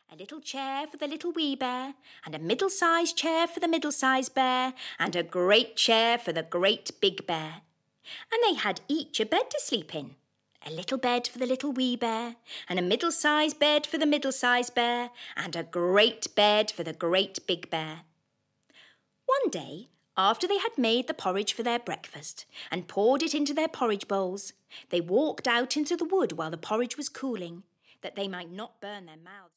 A little chair for the little wee bear, and a middle-sized chair for the middle-sized bear, and a great chair for the great big bear. And they had each a bed to sleep in. A little bed for the little wee bear, and a middle-sized bed for the middle-sized bear, and a great bed for the great big bear. One day, after they had made the porridge for their breakfast and poured it into their porridge bowls, they walked out into the wood while the porridge was cooling, that they might not burn their mouths.